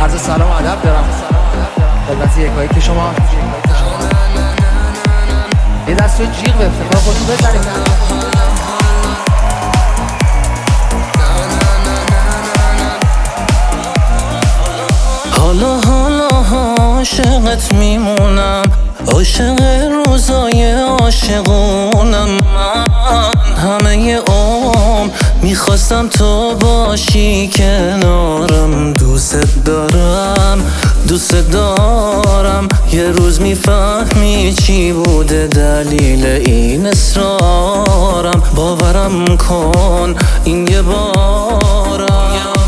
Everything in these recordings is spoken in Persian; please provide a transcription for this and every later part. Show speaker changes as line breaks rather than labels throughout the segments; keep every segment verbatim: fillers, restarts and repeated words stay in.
عرض سلام و ادب دارم خدمت یکایی که شما یه دست رو جیغ به افتخار خودتون بزنید.
حالا حالا عاشقت میمونم، عاشق روزای عاشقونم. من همه عمر میخواستم تو باشی کنارم. دوست دارم دوست دارم، یه روز میفهمی چی بوده دلیل این اصرارم. باورم کن این یه بارم.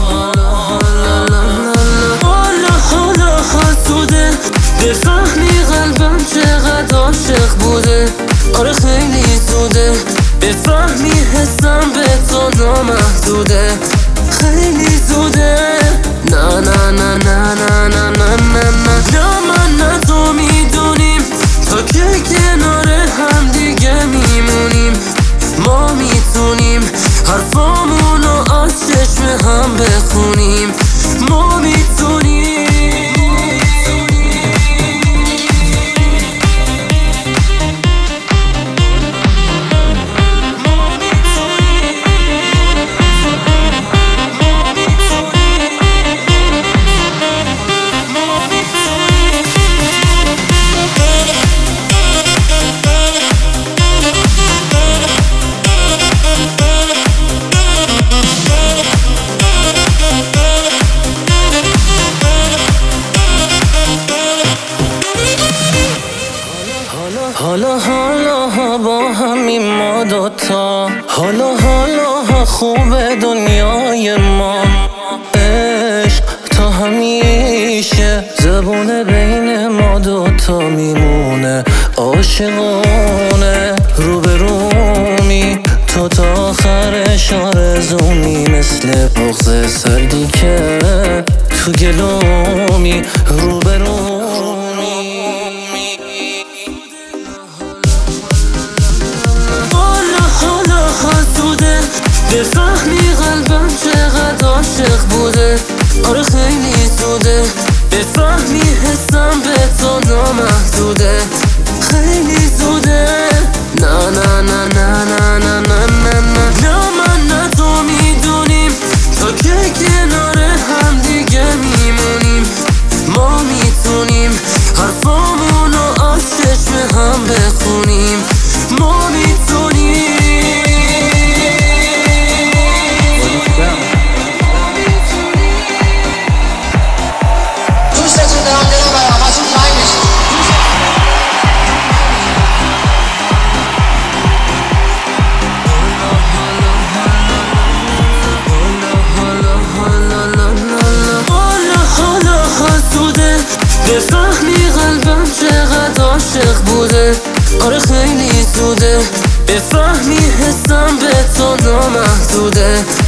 بفهمی قلبم چقدر عاشق بوده، آره خیلی زوده. بفهمی حسم به تو نامحدوده، خیلی زوده. نه نه نه نه نه نه نه نه نه نه من نه تو میدونیم تا که کنار هم دیگه میمونیم. ما میتونیم حرفامونو از چشم هم بخونیم. ما میتونیم حالا حالا با همین ما دوتا. حالا حالا خوب دنیای ما. عشق تا همیشه زبونه بین ما دوتا میمونه. عاشقونه رو به رومی تو تا آخرش آرزومی. مثل بغض سردی که تو گلومی رو به رومی. بفهمی قلبم چقدر عاشق بوده، آره خیلی زوده. بفهمی حسم به تو نامحدوده، خیلی زوده. نه نه نه نه نه نه نه نه نه نه من نه تو میدونیم تا که کنار هم دیگه میمونیم. ما میتونیم حرفامونو از چشم هم بخونیم. ما میتونیم بفهمی قلبم چقدر عاشق بوده، آره خیلی زوده. بفهمی حسم به تو نامحدوده.